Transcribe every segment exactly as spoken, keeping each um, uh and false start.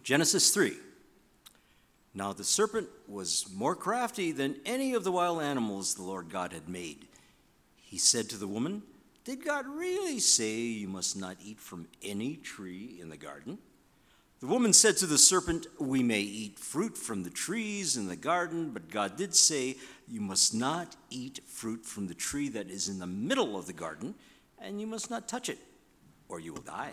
Genesis three. Now the serpent was more crafty than any of the wild animals the Lord God had made. He said to the woman, "Did God really say you must not eat from any tree in the garden?" The woman said to the serpent, "We may eat fruit from the trees in the garden, but God did say you must not eat fruit from the tree that is in the middle of the garden, and you must not touch it, or you will die."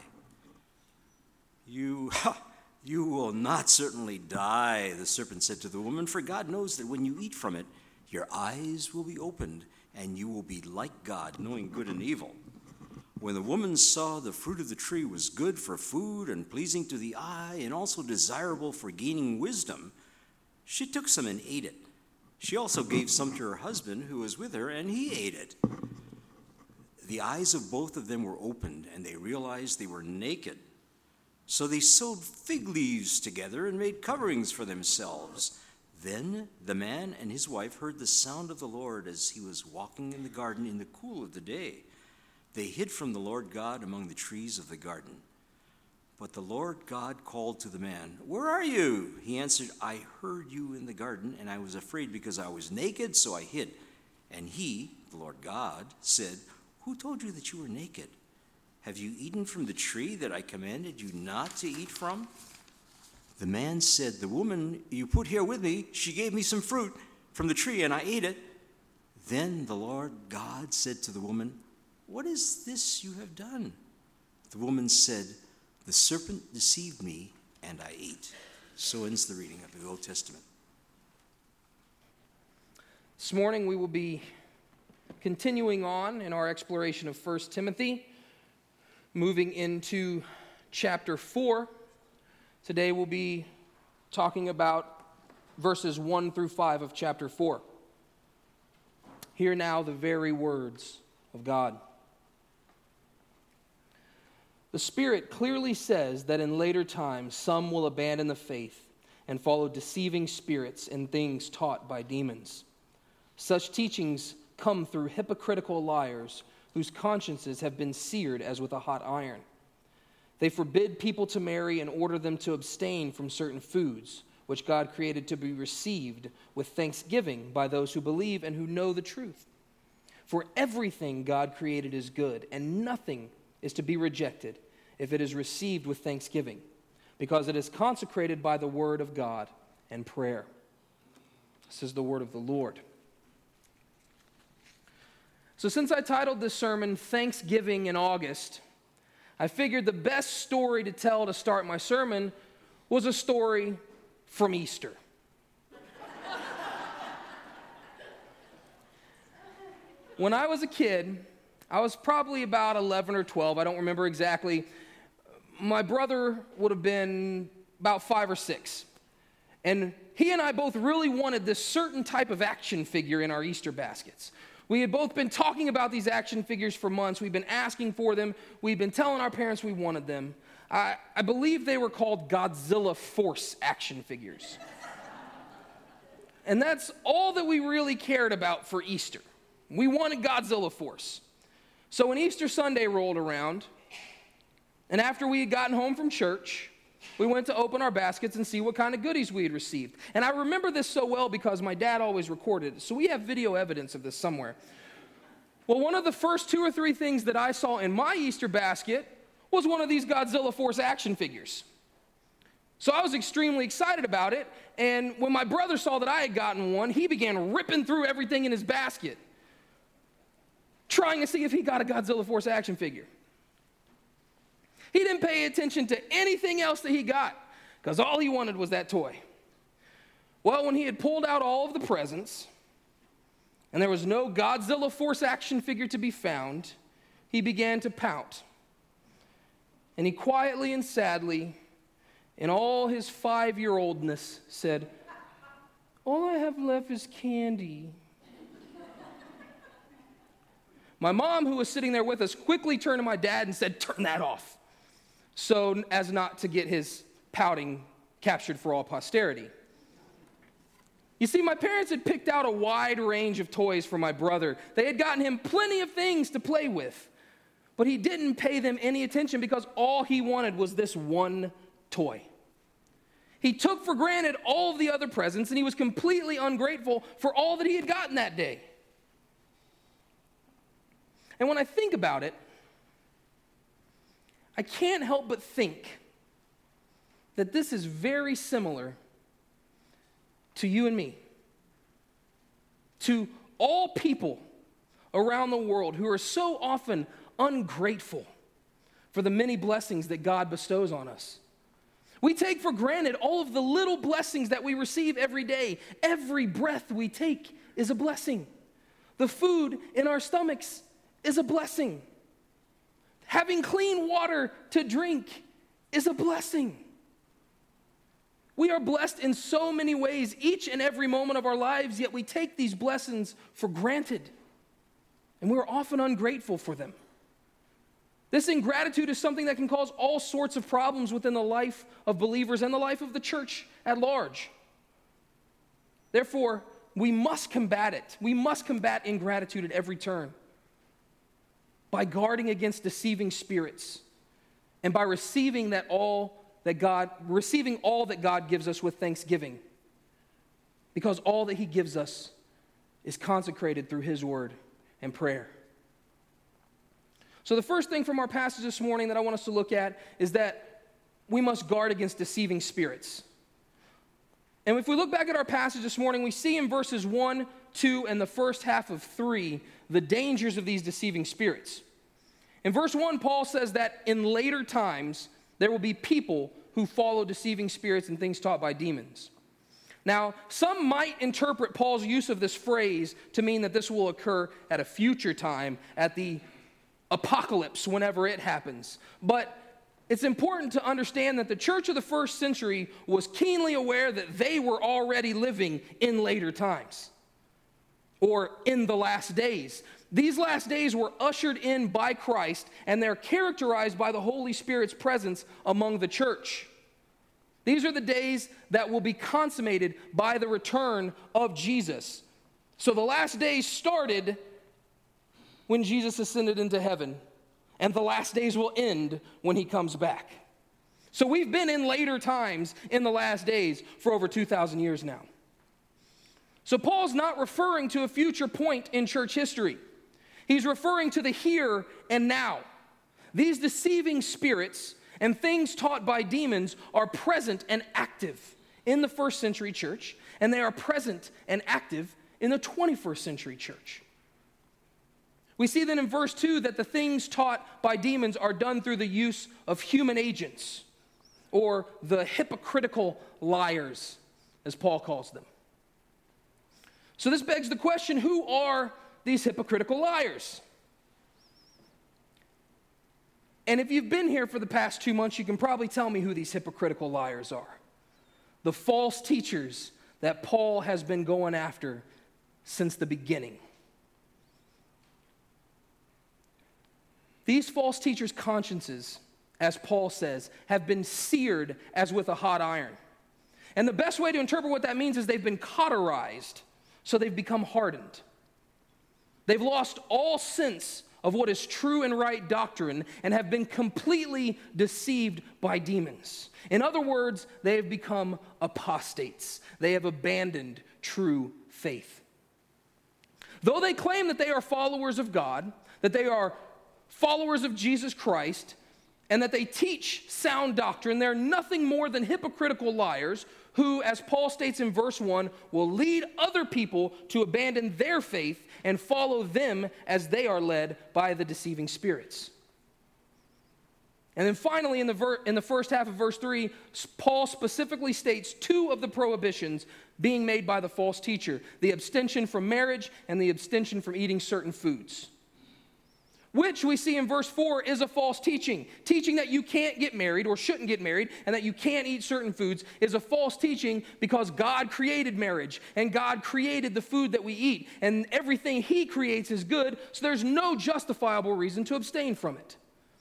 You, you will not certainly die, the serpent said to the woman, "for God knows that when you eat from it, your eyes will be opened, and you will be like God, knowing good and evil." When the woman saw the fruit of the tree was good for food and pleasing to the eye and also desirable for gaining wisdom, she took some and ate it. She also gave some to her husband who was with her, and he ate it. The eyes of both of them were opened, and they realized they were naked. So they sewed fig leaves together and made coverings for themselves. Then the man and his wife heard the sound of the Lord as he was walking in the garden in the cool of the day. They hid from the Lord God among the trees of the garden. But the Lord God called to the man, "Where are you?" He answered, "I heard you in the garden, and I was afraid because I was naked, so I hid." And he, the Lord God, said, "Who told you that you were naked? Have you eaten from the tree that I commanded you not to eat from?" The man said, "The woman you put here with me, she gave me some fruit from the tree, and I ate it." Then the Lord God said to the woman, "What is this you have done?" The woman said, "The serpent deceived me, and I ate." So ends the reading of the Old Testament. This morning we will be continuing on in our exploration of First Timothy, moving into chapter four. Today we'll be talking about verses one through five of chapter four. Hear now the very words of God. The Spirit clearly says that in later times some will abandon the faith and follow deceiving spirits and things taught by demons. Such teachings come through hypocritical liars whose consciences have been seared as with a hot iron. They forbid people to marry and order them to abstain from certain foods, which God created to be received with thanksgiving by those who believe and who know the truth. For everything God created is good, and nothing is to be rejected if it is received with thanksgiving, because it is consecrated by the word of God and prayer. This is the word of the Lord. So since I titled this sermon Thanksgiving in August, I figured the best story to tell to start my sermon was a story from Easter. When I was a kid, I was probably about eleven or twelve, I don't remember exactly. My brother would have been about five or six. And he and I both really wanted this certain type of action figure in our Easter baskets. We had both been talking about these action figures for months. We've been asking for them. We've been telling our parents we wanted them. I, I believe they were called Godzilla Force action figures. And that's all that we really cared about for Easter. We wanted Godzilla Force. So when Easter Sunday rolled around, and after we had gotten home from church, we went to open our baskets and see what kind of goodies we had received. And I remember this so well because my dad always recorded it, so we have video evidence of this somewhere. Well, one of the first two or three things that I saw in my Easter basket was one of these Godzilla Force action figures. So I was extremely excited about it, and when my brother saw that I had gotten one, he began ripping through everything in his basket, trying to see if he got a Godzilla Force action figure. He didn't pay attention to anything else that he got because all he wanted was that toy. Well, when he had pulled out all of the presents and there was no Godzilla Force action figure to be found, he began to pout. And he quietly and sadly, in all his five-year-oldness, said, "All I have left is candy." My mom, who was sitting there with us, quickly turned to my dad and said, "Turn that off," so as not to get his pouting captured for all posterity. You see, my parents had picked out a wide range of toys for my brother. They had gotten him plenty of things to play with, but he didn't pay them any attention because all he wanted was this one toy. He took for granted all of the other presents, and he was completely ungrateful for all that he had gotten that day. And when I think about it, I can't help but think that this is very similar to you and me, to all people around the world who are so often ungrateful for the many blessings that God bestows on us. We take for granted all of the little blessings that we receive every day. Every breath we take is a blessing. The food in our stomachs is a blessing. Having clean water to drink is a blessing. We are blessed in so many ways each and every moment of our lives, yet we take these blessings for granted, and we're often ungrateful for them. This ingratitude is something that can cause all sorts of problems within the life of believers and the life of the church at large. Therefore, we must combat it. We must combat ingratitude at every turn by guarding against deceiving spirits and by receiving that all that God, receiving all that God gives us with thanksgiving, because all that he gives us is consecrated through his word and prayer. So the first thing from our passage this morning that I want us to look at is that we must guard against deceiving spirits. And if we look back at our passage this morning, we see in verses one, two, and the first half of three, the dangers of these deceiving spirits. In verse one, Paul says that in later times, there will be people who follow deceiving spirits and things taught by demons. Now, some might interpret Paul's use of this phrase to mean that this will occur at a future time, at the apocalypse, whenever it happens. But it's important to understand that the church of the first century was keenly aware that they were already living in later times, or in the last days. These last days were ushered in by Christ, and they're characterized by the Holy Spirit's presence among the church. These are the days that will be consummated by the return of Jesus. So the last days started when Jesus ascended into heaven, and the last days will end when he comes back. So we've been in later times in the last days for over two thousand years now. So Paul's not referring to a future point in church history. He's referring to the here and now. These deceiving spirits and things taught by demons are present and active in the first century church, and they are present and active in the twenty-first century church. We see then in verse two that the things taught by demons are done through the use of human agents, or the hypocritical liars, as Paul calls them. So this begs the question, who are these hypocritical liars? And if you've been here for the past two months, you can probably tell me who these hypocritical liars are. The false teachers that Paul has been going after since the beginning. These false teachers' consciences, as Paul says, have been seared as with a hot iron. And the best way to interpret what that means is they've been cauterized, so they've become hardened. They've lost all sense of what is true and right doctrine and have been completely deceived by demons. In other words, they have become apostates. They have abandoned true faith. Though they claim that they are followers of God, that they are followers of Jesus Christ, and that they teach sound doctrine, they're nothing more than hypocritical liars who, as Paul states in verse one, will lead other people to abandon their faith and follow them as they are led by the deceiving spirits. And then finally, in the, ver- in the first half of verse three, Paul specifically states two of the prohibitions being made by the false teacher: the abstention from marriage and the abstention from eating certain foods, which we see in verse four is a false teaching. Teaching that you can't get married or shouldn't get married and that you can't eat certain foods is a false teaching, because God created marriage and God created the food that we eat, and everything he creates is good, so there's no justifiable reason to abstain from it.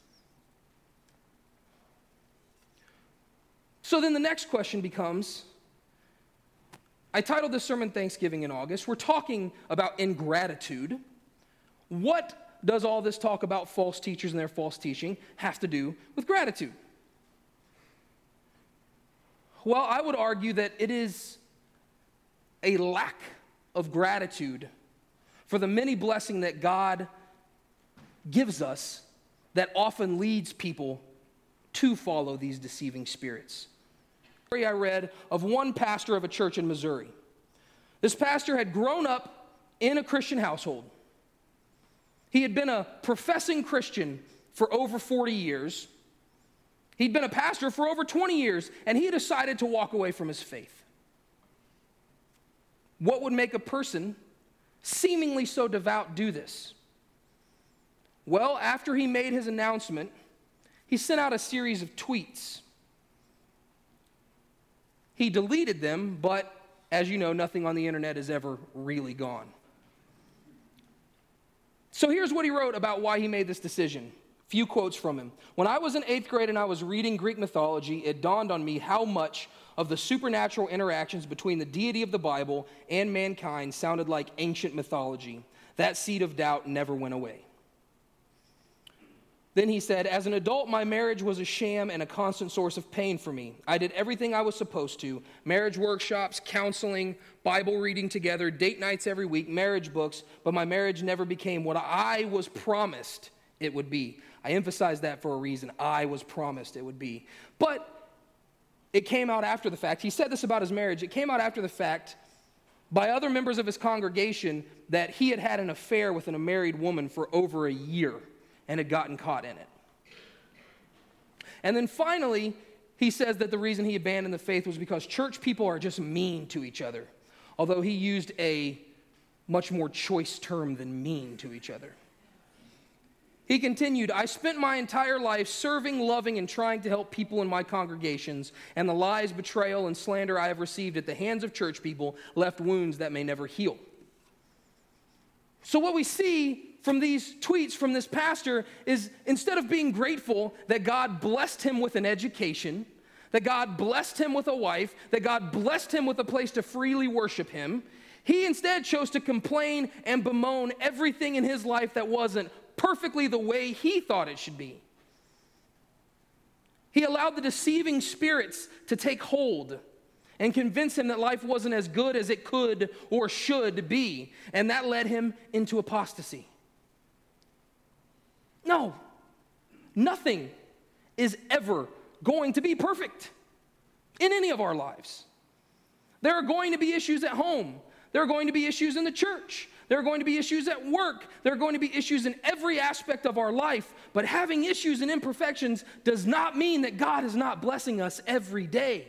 So then the next question becomes, I titled this sermon Thanksgiving in August. We're talking about ingratitude. What does all this talk about false teachers and their false teaching have to do with gratitude? Well, I would argue that it is a lack of gratitude for the many blessings that God gives us that often leads people to follow these deceiving spirits. I read of one pastor of a church in Missouri. This pastor had grown up in a Christian household. He had been a professing Christian for over forty years. He'd been a pastor for over twenty years, and he decided to walk away from his faith. What would make a person seemingly so devout do this? Well, after he made his announcement, he sent out a series of tweets. He deleted them, but as you know, nothing on the internet is ever really gone. So here's what he wrote about why he made this decision. Few quotes from him. When I was in eighth grade and I was reading Greek mythology, it dawned on me how much of the supernatural interactions between the deity of the Bible and mankind sounded like ancient mythology. That seed of doubt never went away. Then he said, as an adult, my marriage was a sham and a constant source of pain for me. I did everything I was supposed to. Marriage workshops, counseling, Bible reading together, date nights every week, marriage books, but my marriage never became what I was promised it would be. I emphasize that for a reason. I was promised it would be. But it came out after the fact. He said this about his marriage. It came out after the fact by other members of his congregation that he had had an affair with a married woman for over a year and had gotten caught in it. And then finally, he says that the reason he abandoned the faith was because church people are just mean to each other, although he used a much more choice term than mean to each other. He continued, I spent my entire life serving, loving, and trying to help people in my congregations, and the lies, betrayal, and slander I have received at the hands of church people left wounds that may never heal. So what we see from these tweets from this pastor is instead of being grateful that God blessed him with an education, that God blessed him with a wife, that God blessed him with a place to freely worship him, he instead chose to complain and bemoan everything in his life that wasn't perfectly the way he thought it should be. He allowed the deceiving spirits to take hold and convince him that life wasn't as good as it could or should be, and that led him into apostasy. No, nothing is ever going to be perfect in any of our lives. There are going to be issues at home. There are going to be issues in the church. There are going to be issues at work. There are going to be issues in every aspect of our life. But having issues and imperfections does not mean that God is not blessing us every day.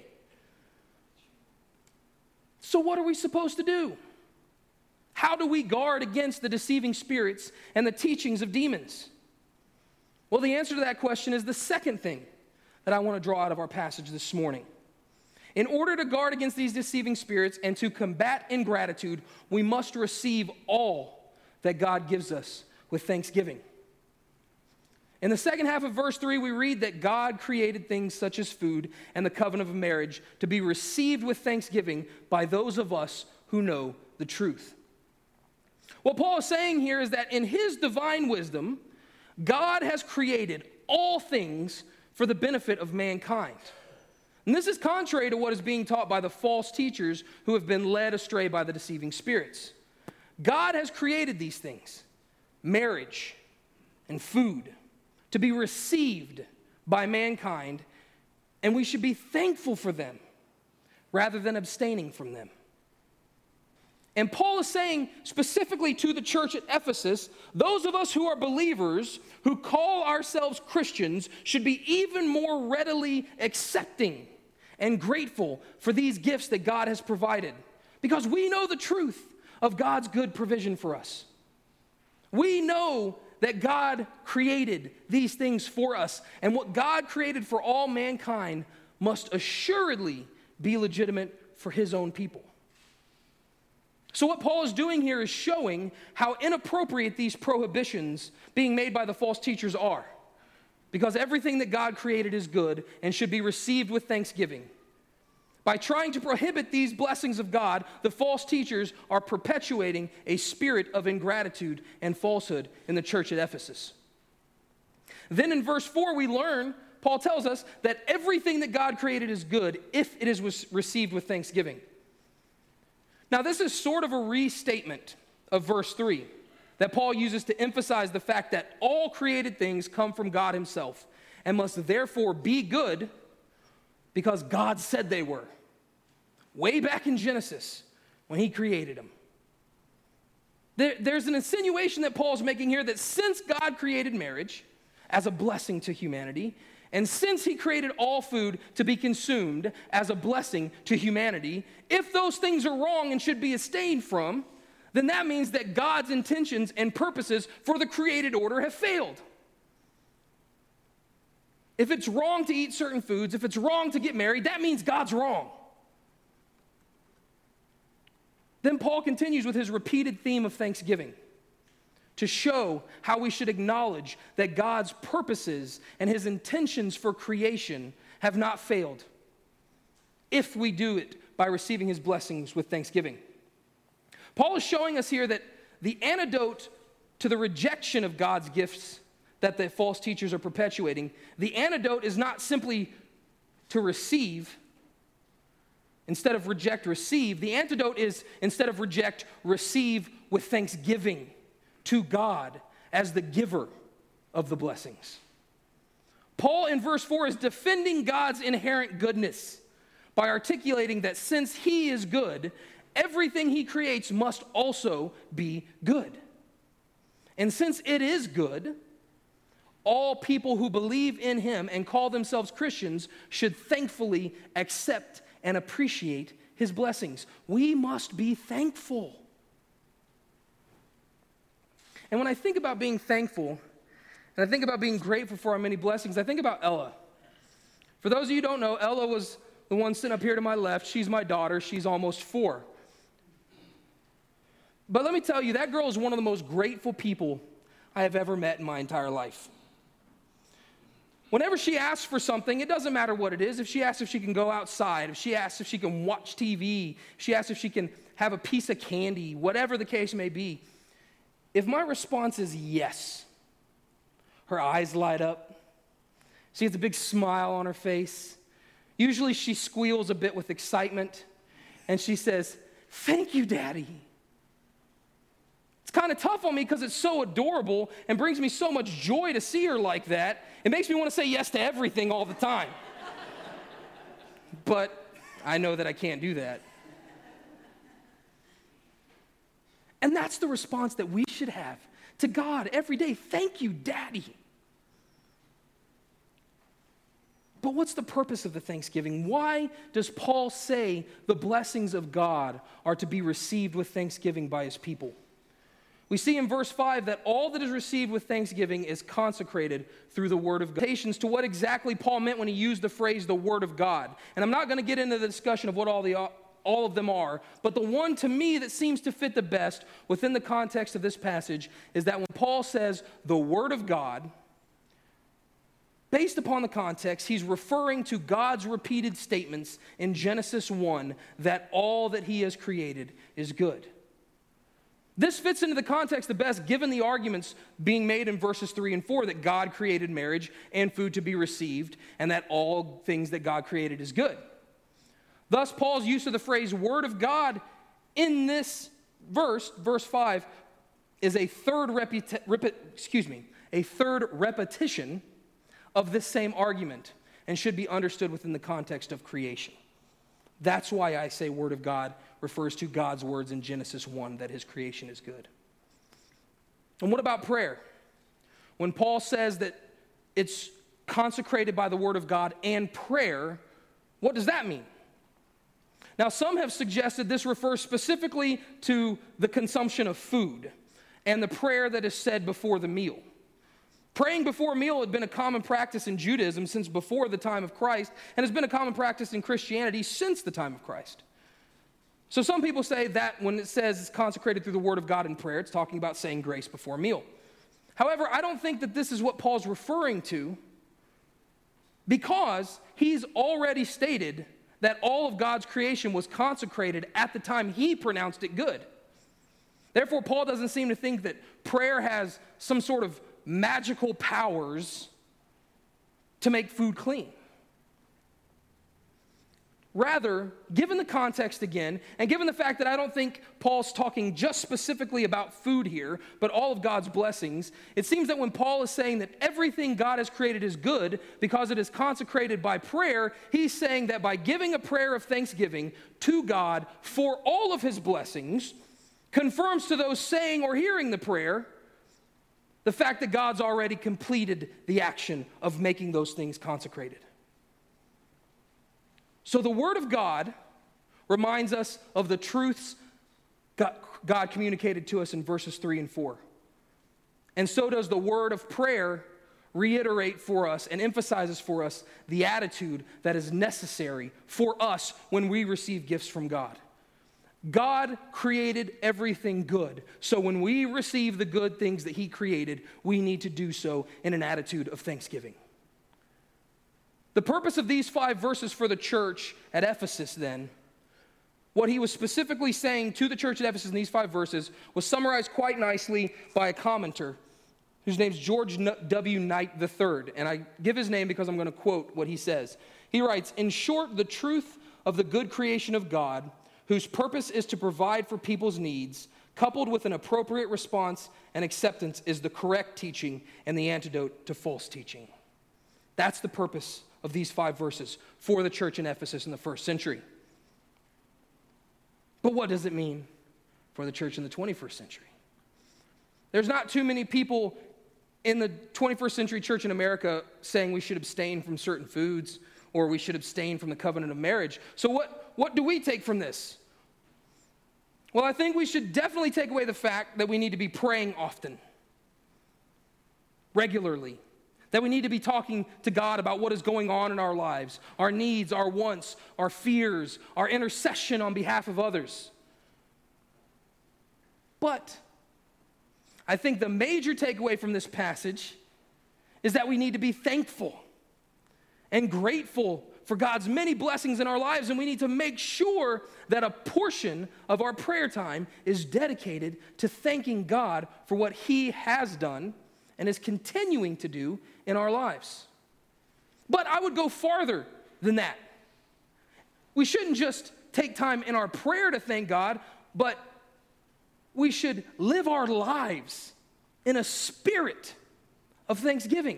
So what are we supposed to do? How do we guard against the deceiving spirits and the teachings of demons? Well, the answer to that question is the second thing that I want to draw out of our passage this morning. In order to guard against these deceiving spirits and to combat ingratitude, we must receive all that God gives us with thanksgiving. In the second half of verse three, we read that God created things such as food and the covenant of marriage to be received with thanksgiving by those of us who know the truth. What Paul is saying here is that in his divine wisdom, God has created all things for the benefit of mankind. And this is contrary to what is being taught by the false teachers who have been led astray by the deceiving spirits. God has created these things, marriage and food, to be received by mankind, and we should be thankful for them rather than abstaining from them. And Paul is saying specifically to the church at Ephesus, those of us who are believers, who call ourselves Christians, should be even more readily accepting and grateful for these gifts that God has provided, because we know the truth of God's good provision for us. We know that God created these things for us, and what God created for all mankind must assuredly be legitimate for his own people. So what Paul is doing here is showing how inappropriate these prohibitions being made by the false teachers are, because everything that God created is good and should be received with thanksgiving. By trying to prohibit these blessings of God, the false teachers are perpetuating a spirit of ingratitude and falsehood in the church at Ephesus. Then in verse four, we learn Paul tells us that everything that God created is good if it is received with thanksgiving. Now, this is sort of a restatement of verse three that Paul uses to emphasize the fact that all created things come from God himself and must therefore be good because God said they were, way back in Genesis when he created them. There, there's an insinuation that Paul's making here that since God created marriage as a blessing to humanity, and since he created all food to be consumed as a blessing to humanity, if those things are wrong and should be abstained from, then that means that God's intentions and purposes for the created order have failed. If it's wrong to eat certain foods, if it's wrong to get married, that means God's wrong. Then Paul continues with his repeated theme of thanksgiving to show how we should acknowledge that God's purposes and his intentions for creation have not failed if we do it by receiving his blessings with thanksgiving. Paul is showing us here that the antidote to the rejection of God's gifts that the false teachers are perpetuating, the antidote is not simply to receive, instead of reject, receive. The antidote is instead of reject, receive with thanksgiving to God as the giver of the blessings. Paul in verse four is defending God's inherent goodness by articulating that since he is good, everything he creates must also be good. And since it is good, all people who believe in him and call themselves Christians should thankfully accept and appreciate his blessings. We must be thankful. And when I think about being thankful, and I think about being grateful for our many blessings, I think about Ella. For those of you who don't know, Ella was the one sitting up here to my left. She's my daughter. She's almost four. But let me tell you, that girl is one of the most grateful people I have ever met in my entire life. Whenever she asks for something, it doesn't matter what it is. If she asks if she can go outside, if she asks if she can watch T V, if she asks if she can have a piece of candy, whatever the case may be, if my response is yes, her eyes light up. She has a big smile on her face. Usually she squeals a bit with excitement, and she says, "Thank you, Daddy." It's kind of tough on me because it's so adorable and brings me so much joy to see her like that. It makes me want to say yes to everything all the time. But I know that I can't do that. And that's the response that we should have to God every day. Thank you, Daddy. But what's the purpose of the thanksgiving? Why does Paul say the blessings of God are to be received with thanksgiving by his people? We see in verse five that all that is received with thanksgiving is consecrated through the word of God. To what exactly Paul meant when he used the phrase the word of God. And I'm not going to get into the discussion of what all the all of them are, but the one to me that seems to fit the best within the context of this passage is that when Paul says the word of God, based upon the context, he's referring to God's repeated statements in Genesis one that all that he has created is good. This fits into the context the best given the arguments being made in verses three and four that God created marriage and food to be received and that all things that God created is good. Thus, Paul's use of the phrase word of God in this verse, verse five, is a third repeti- rep- excuse me, a third repetition of this same argument and should be understood within the context of creation. That's why I say word of God refers to God's words in Genesis one that his creation is good. And what about prayer? When Paul says that it's consecrated by the word of God and prayer, what does that mean? Now, some have suggested this refers specifically to the consumption of food and the prayer that is said before the meal. Praying before a meal had been a common practice in Judaism since before the time of Christ and has been a common practice in Christianity since the time of Christ. So some people say that when it says it's consecrated through the word of God in prayer, it's talking about saying grace before a meal. However, I don't think that this is what Paul's referring to because he's already stated that all of God's creation was consecrated at the time he pronounced it good. Therefore, Paul doesn't seem to think that prayer has some sort of magical powers to make food clean. Rather, given the context again, and given the fact that I don't think Paul's talking just specifically about food here, but all of God's blessings, it seems that when Paul is saying that everything God has created is good because it is consecrated by prayer, he's saying that by giving a prayer of thanksgiving to God for all of his blessings, confirms to those saying or hearing the prayer the fact that God's already completed the action of making those things consecrated. So the Word of God reminds us of the truths God communicated to us in verses three and four. And so does the word of prayer reiterate for us and emphasizes for us the attitude that is necessary for us when we receive gifts from God. God created everything good. So when we receive the good things that he created, we need to do so in an attitude of thanksgiving. The purpose of these five verses for the church at Ephesus, then, what he was specifically saying to the church at Ephesus in these five verses was summarized quite nicely by a commenter whose name's George W. Knight the third. And I give his name because I'm going to quote what he says. He writes, "In short, the truth of the good creation of God, whose purpose is to provide for people's needs, coupled with an appropriate response and acceptance, is the correct teaching and the antidote to false teaching." That's the purpose of these five verses for the church in Ephesus in the first century. But what does it mean for the church in the twenty-first century? There's not too many people in the twenty-first century church in America saying we should abstain from certain foods or we should abstain from the covenant of marriage. So what, what do we take from this? Well, I think we should definitely take away the fact that we need to be praying often, regularly. That we need to be talking to God about what is going on in our lives, our needs, our wants, our fears, our intercession on behalf of others. But I think the major takeaway from this passage is that we need to be thankful and grateful for God's many blessings in our lives, and we need to make sure that a portion of our prayer time is dedicated to thanking God for what he has done and is continuing to do in our lives. But I would go farther than that. We shouldn't just take time in our prayer to thank God, but we should live our lives in a spirit of thanksgiving.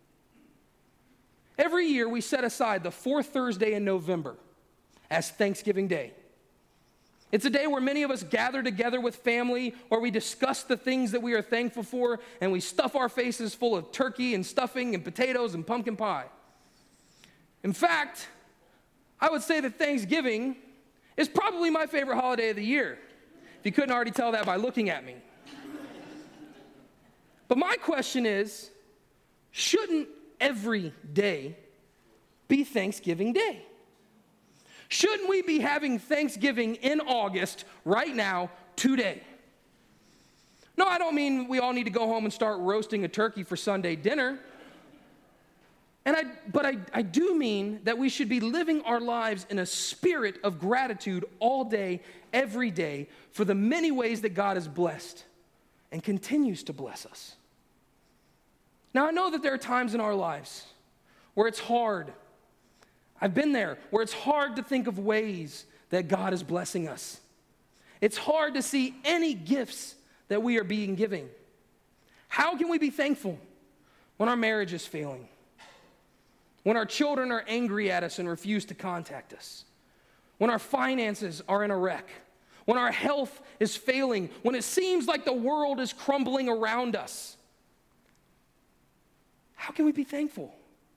Every year we set aside the fourth Thursday in November as Thanksgiving Day. It's a day where many of us gather together with family, or we discuss the things that we are thankful for, and we stuff our faces full of turkey and stuffing and potatoes and pumpkin pie. In fact, I would say that Thanksgiving is probably my favorite holiday of the year, if you couldn't already tell that by looking at me. But my question is, shouldn't every day be Thanksgiving Day? Shouldn't we be having Thanksgiving in August right now, today? No, I don't mean we all need to go home and start roasting a turkey for Sunday dinner. And I, but I, I do mean that we should be living our lives in a spirit of gratitude all day, every day, for the many ways that God has blessed and continues to bless us. Now, I know that there are times in our lives where it's hard. I've been there, where it's hard to think of ways that God is blessing us. It's hard to see any gifts that we are being given. How can we be thankful when our marriage is failing? When our children are angry at us and refuse to contact us? When our finances are in a wreck? When our health is failing? When it seems like the world is crumbling around us? How can we be thankful?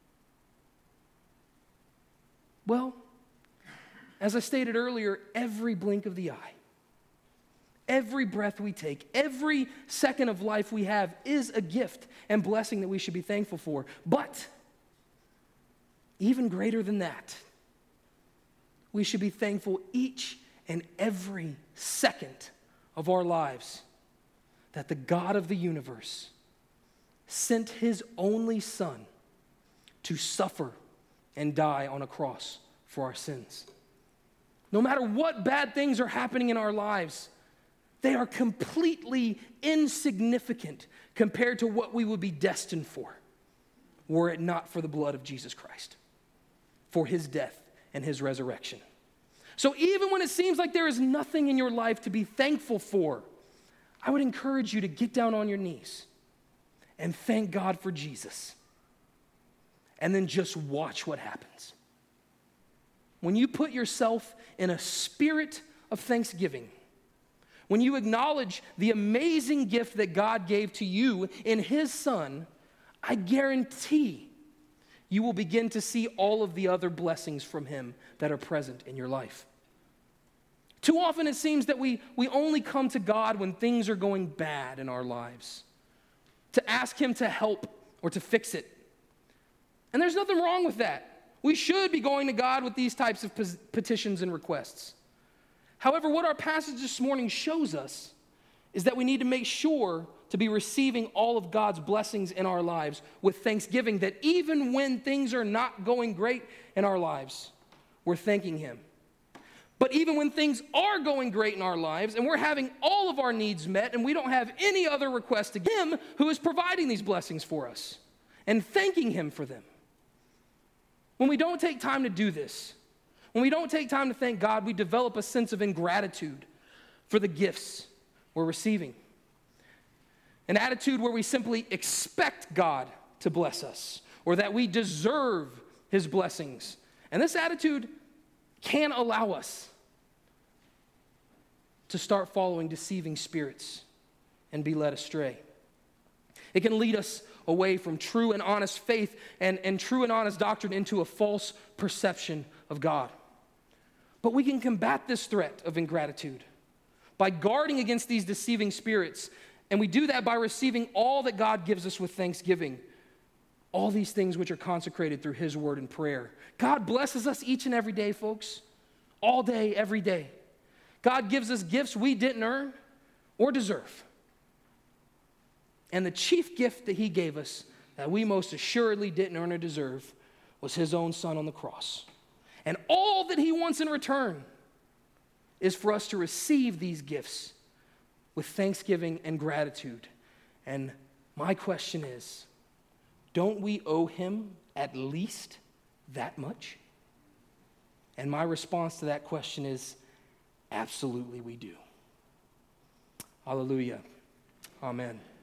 Well, as I stated earlier, every blink of the eye, every breath we take, every second of life we have is a gift and blessing that we should be thankful for. But even greater than that, we should be thankful each and every second of our lives that the God of the universe sent his only Son to suffer and die on a cross for our sins. No matter what bad things are happening in our lives, they are completely insignificant compared to what we would be destined for. were it not for the blood of Jesus Christ, for his death and his resurrection. So even when it seems like there is nothing in your life to be thankful for, I would encourage you to get down on your knees and thank God for Jesus. And then just watch what happens. When you put yourself in a spirit of thanksgiving, when you acknowledge the amazing gift that God gave to you in his Son, I guarantee you will begin to see all of the other blessings from him that are present in your life. Too often it seems that we, we only come to God when things are going bad in our lives, to ask him to help or to fix it. And there's nothing wrong with that. We should be going to God with these types of petitions and requests. However, what our passage this morning shows us is that we need to make sure to be receiving all of God's blessings in our lives with thanksgiving, that even when things are not going great in our lives, we're thanking him. But even when things are going great in our lives and we're having all of our needs met and we don't have any other requests to him who is providing these blessings for us and thanking him for them. When we don't take time to do this, when we don't take time to thank God, we develop a sense of ingratitude for the gifts we're receiving. An attitude where we simply expect God to bless us or that we deserve his blessings. And this attitude can allow us to start following deceiving spirits and be led astray. It can lead us away from true and honest faith and, and true and honest doctrine into a false perception of God. But we can combat this threat of ingratitude by guarding against these deceiving spirits, and we do that by receiving all that God gives us with thanksgiving, all these things which are consecrated through his word and prayer. God blesses us each and every day, folks, all day, every day. God gives us gifts we didn't earn or deserve. And the chief gift that he gave us that we most assuredly didn't earn or deserve was his own Son on the cross. And all that he wants in return is for us to receive these gifts with thanksgiving and gratitude. And my question is, don't we owe him at least that much? And my response to that question is, absolutely we do. Hallelujah. Amen.